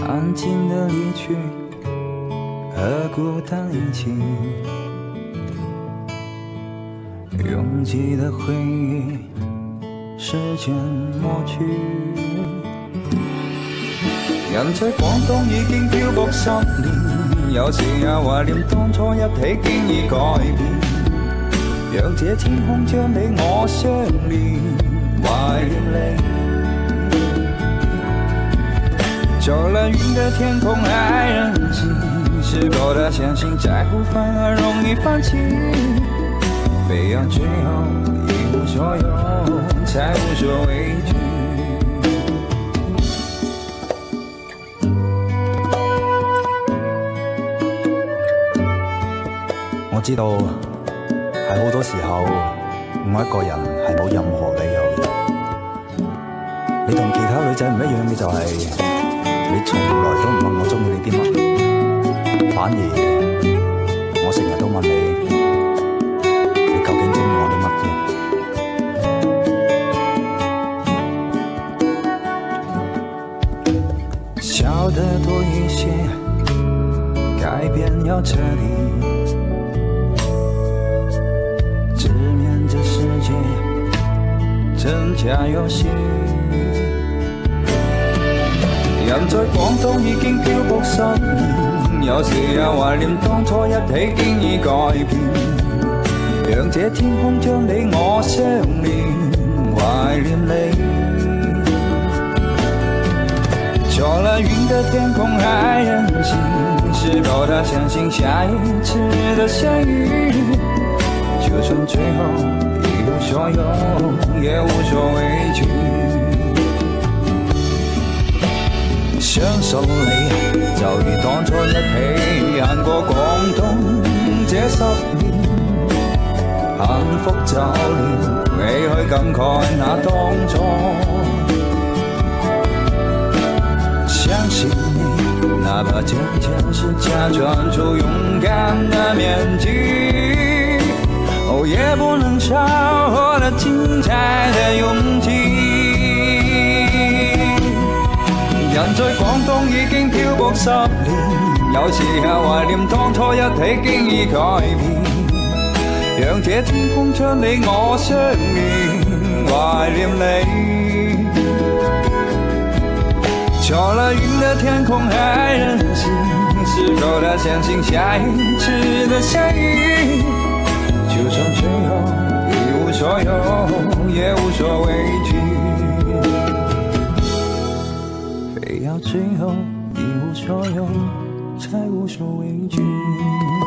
安静的离去和孤单一起，拥挤的回忆时间抹去。人在廣東已經漂泊10年，有時也懷念當初一起經已改變，讓這天空將你我相連，懷念你。走了雲的天空還任性，是否他相信在乎反而容易放棄，非要最後一無所有才無所畏懼。我知道係好多時候我一個人係冇任何理由嘅，你同其他女仔唔一樣嘅就係你從來都唔問我中意你啲乜，反而我成日都問你究竟中意我啲乜嘢。笑得多一些，改變要徹底，直面這世界真假遊戲。人在廣東已經漂泊10年，有時也懷念當初一起經已改變，讓這天空將你我相連，懷念你。錯了雲的天空還任性，是否他相信下一次的相遇，就算最後一無所有也無所畏懼。相信你就如當初一起行過廣東這10年，幸福就連未去感慨那當初。相信你，哪怕這件事假裝出勇敢的面具，也不能少獲得精彩的勇氣。人在廣東已經漂泊10年，有時也懷念當初一起經已改變，讓這天空將你我相連，懷念你。錯了雲的天空還任性，是否他相信下一次的相遇，就算最後一無所有也無所畏懼，最後一無所有才無所畏懼。